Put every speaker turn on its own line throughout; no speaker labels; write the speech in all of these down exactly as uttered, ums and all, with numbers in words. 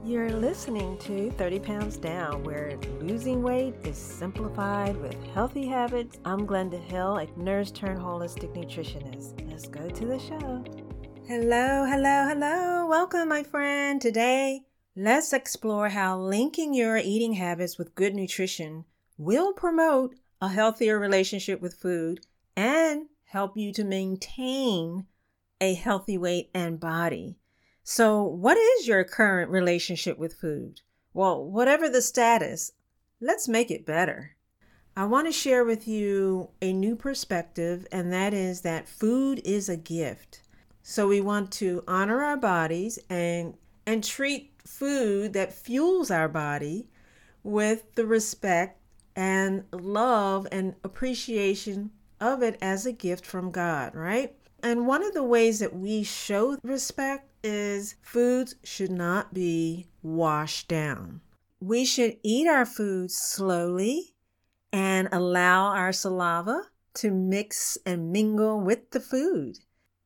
You're listening to thirty pounds Down, where losing weight is simplified with healthy habits. I'm Glenda Hill, a nurse turned holistic nutritionist. Let's go to the show. Hello, hello, hello. Welcome, my friend. Today, let's explore how linking your eating habits with good nutrition will promote a healthier relationship with food and help you to maintain a healthy weight and body. So what is your current relationship with food? Well, whatever the status, let's make it better. I want to share with you a new perspective, and that is that food is a gift. So we want to honor our bodies and, and treat food that fuels our body with the respect and love and appreciation of it as a gift from God, right? And one of the ways that we show respect is foods should not be washed down. We should eat our food slowly and allow our saliva to mix and mingle with the food.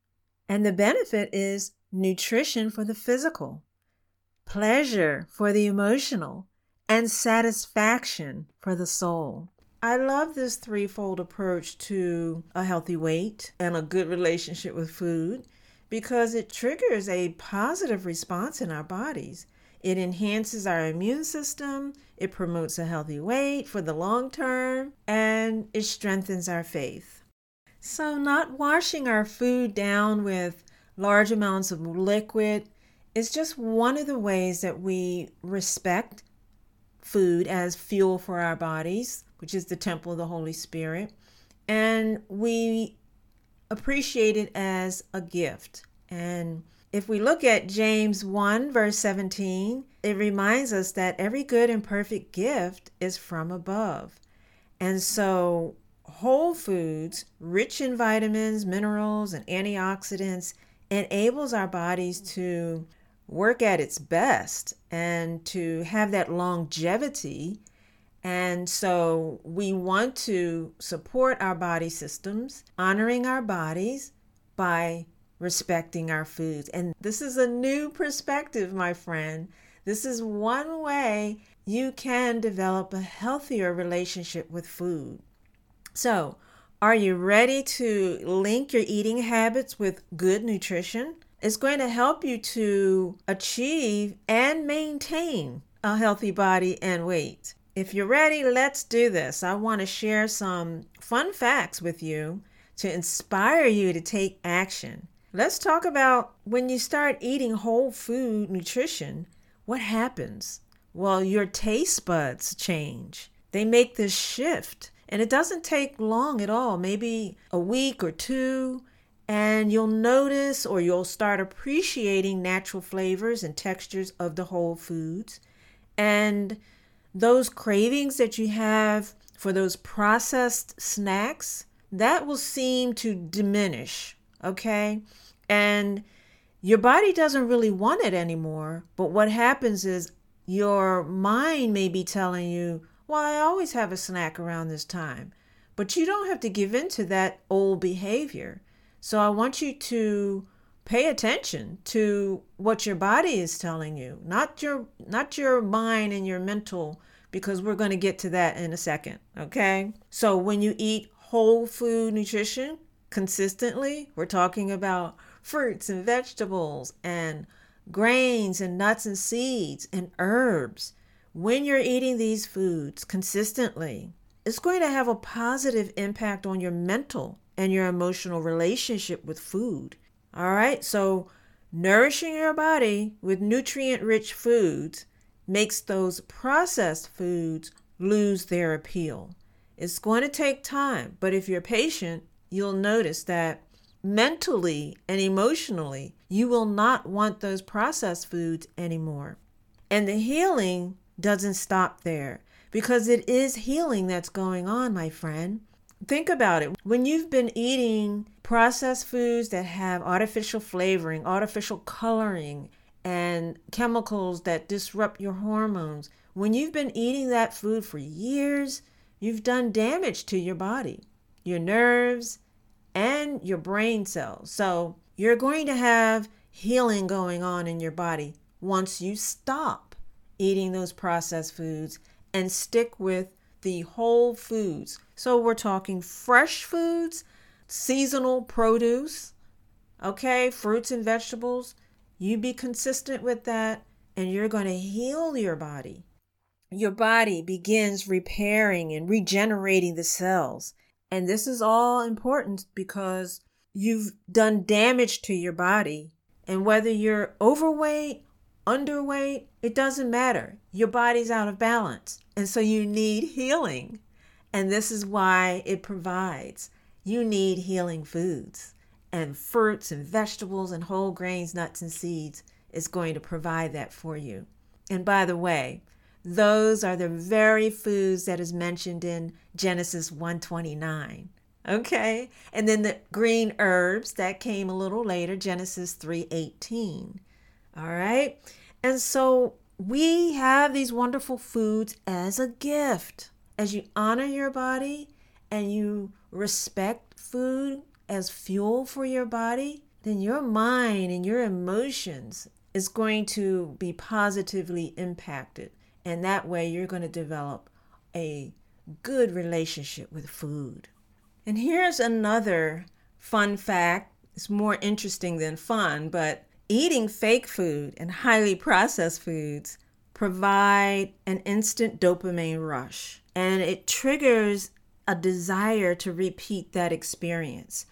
And the benefit is nutrition for the physical, pleasure for the emotional, and satisfaction for the soul. I love this threefold approach to a healthy weight and a good relationship with food because it triggers a positive response in our bodies. It enhances our immune system, it promotes a healthy weight for the long term, and it strengthens our faith. So not washing our food down with large amounts of liquid is just one of the ways that we respect food as fuel for our bodies, which is the temple of the Holy Spirit, and we appreciate it as a gift. And if we look at James one, verse seventeen, it reminds us that every good and perfect gift is from above. And so whole foods, rich in vitamins, minerals, and antioxidants, enables our bodies to work at its best and to have that longevity. And so we want to support our body systems, honoring our bodies by respecting our foods. And this is a new perspective, my friend. This is one way you can develop a healthier relationship with food. So, are you ready to link your eating habits with good nutrition? It's going to help you to achieve and maintain a healthy body and weight. If you're ready, let's do this. I want to share some fun facts with you to inspire you to take action. Let's talk about when you start eating whole food nutrition, what happens? Well, your taste buds change. They make this shift, and it doesn't take long at all, maybe a week or two, and you'll notice or you'll start appreciating natural flavors and textures of the whole foods. And those cravings that you have for those processed snacks, that will seem to diminish, okay? And your body doesn't really want it anymore, but what happens is your mind may be telling you, well, I always have a snack around this time, but you don't have to give in to that old behavior. So I want you to pay attention to what your body is telling you, not your not your mind and your mental, because we're going to get to that in a second, okay? So when you eat whole food nutrition consistently, we're talking about fruits and vegetables and grains and nuts and seeds and herbs. When you're eating these foods consistently, it's going to have a positive impact on your mental and your emotional relationship with food. All right, so nourishing your body with nutrient-rich foods makes those processed foods lose their appeal. It's going to take time, but if you're patient, you'll notice that mentally and emotionally, you will not want those processed foods anymore. And the healing doesn't stop there, because it is healing that's going on, my friend. Think about it. When you've been eating processed foods that have artificial flavoring, artificial coloring, and chemicals that disrupt your hormones, when you've been eating that food for years, you've done damage to your body, your nerves, and your brain cells. So you're going to have healing going on in your body once you stop. eating those processed foods and stick with the whole foods. So we're talking fresh foods, seasonal produce, okay, fruits and vegetables. You be consistent with that and you're going to heal your body. Your body begins repairing and regenerating the cells. And this is all important because you've done damage to your body. And whether you're overweight, underweight, it doesn't matter. Your body's out of balance. And so you need healing. And this is why it provides. You need healing foods. And fruits and vegetables and whole grains, nuts and seeds is going to provide that for you. And by the way, those are the very foods that is mentioned in Genesis one twenty-nine. Okay? And then the green herbs that came a little later, Genesis three eighteen. All right? And so we have these wonderful foods as a gift. As you honor your body and you respect food as fuel for your body, then your mind and your emotions is going to be positively impacted. And that way you're going to develop a good relationship with food. And here's another fun fact. It's more interesting than fun, but eating fake food and highly processed foods provide an instant dopamine rush. And it triggers a desire to repeat that experience.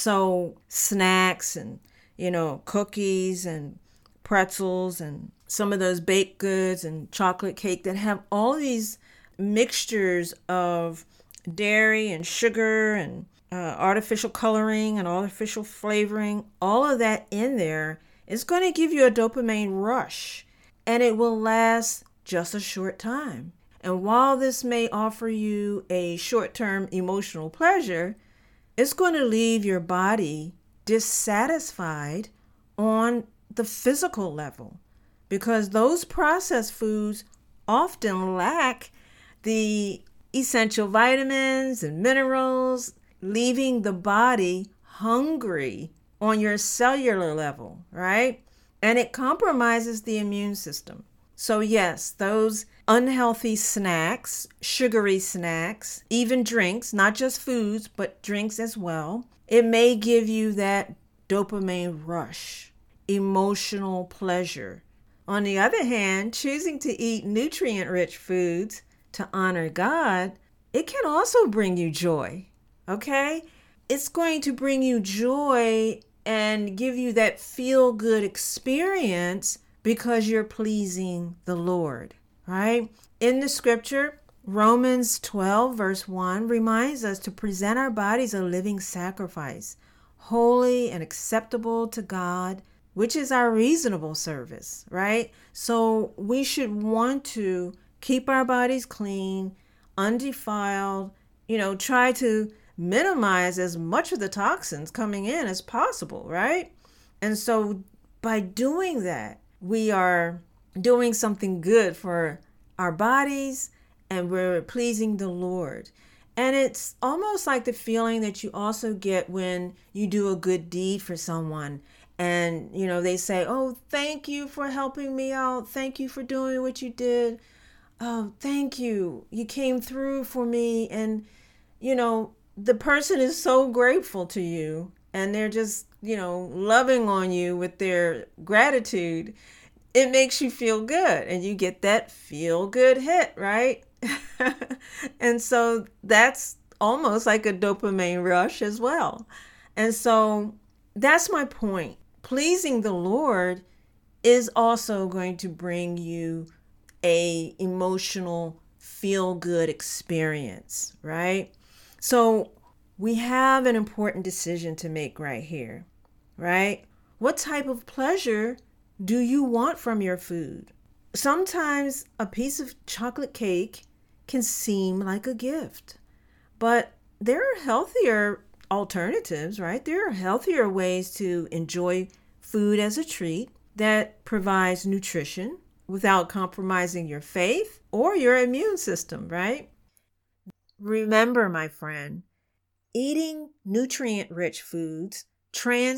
So snacks and, you know, cookies and pretzels and some of those baked goods and chocolate cake that have all these mixtures of dairy and sugar and uh, artificial coloring and artificial flavoring, all of that in there is going to give you a dopamine rush, and it will last just a short time. And while this may offer you a short-term emotional pleasure, it's going to leave your body dissatisfied on the physical level, because those processed foods often lack the essential vitamins and minerals, leaving the body hungry on your cellular level, right? And it compromises the immune system. So yes, those unhealthy snacks, sugary snacks, even drinks, not just foods, but drinks as well, it may give you that dopamine rush, emotional pleasure. On the other hand, choosing to eat nutrient-rich foods to honor God, it can also bring you joy, okay? It's going to bring you joy and give you that feel-good experience because you're pleasing the Lord, right? In the scripture, Romans twelve verse one reminds us to present our bodies a living sacrifice, holy and acceptable to God, which is our reasonable service, right? So we should want to keep our bodies clean, undefiled, you know, try to minimize as much of the toxins coming in as possible, right? And so by doing that, we are doing something good for our bodies and we're pleasing the Lord. And it's almost like the feeling that you also get when you do a good deed for someone. And, you know, they say, oh, thank you for helping me out. Thank you for doing what you did. Oh, thank you. You came through for me. And, you know, the person is so grateful to you and they're just, you know, loving on you with their gratitude. It makes you feel good and you get that feel good hit, right? And so that's almost like a dopamine rush as well. And so that's my point. Pleasing the Lord is also going to bring you a emotional feel-good experience, right? So we have an important decision to make right here, right? What type of pleasure do you want from your food? Sometimes a piece of chocolate cake can seem like a gift, but there are healthier alternatives, right? There are healthier ways to enjoy food as a treat that provides nutrition without compromising your faith or your immune system, right? Remember, my friend, eating nutrient-rich foods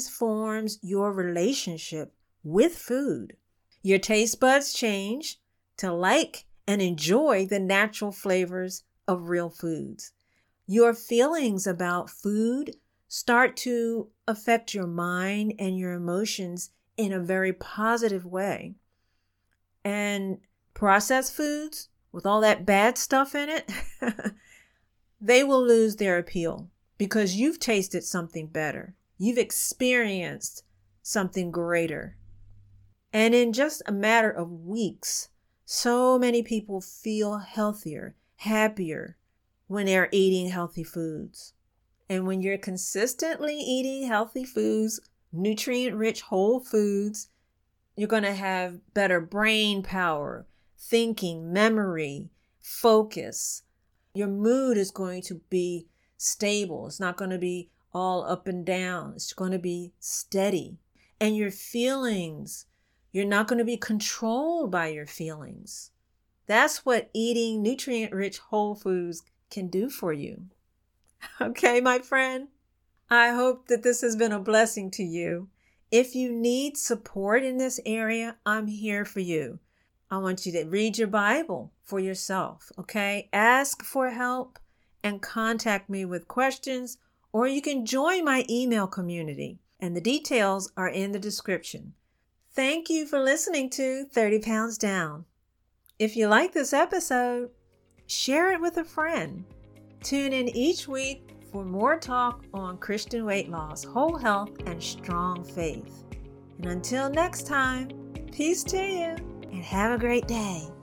transforms your relationship with food. Your taste buds change to like and enjoy the natural flavors of real foods. Your feelings about food start to affect your mind and your emotions in a very positive way. And processed foods, with all that bad stuff in it, they will lose their appeal because you've tasted something better. You've experienced something greater. And in just a matter of weeks, so many people feel healthier, happier when they're eating healthy foods. And when you're consistently eating healthy foods, nutrient-rich whole foods, you're going to have better brain power, thinking, memory, focus. Your mood is going to be stable. It's not going to be all up and down. It's going to be steady. And your feelings, you're not going to be controlled by your feelings. That's what eating nutrient-rich whole foods can do for you. Okay, my friend? I hope that this has been a blessing to you. If you need support in this area, I'm here for you. I want you to read your Bible for yourself, okay? Ask for help and contact me with questions, or you can join my email community, and the details are in the description. Thank you for listening to thirty pounds Down. If you like this episode, share it with a friend. Tune in each week for more talk on Christian weight loss, whole health, and strong faith. And until next time, peace to you and have a great day.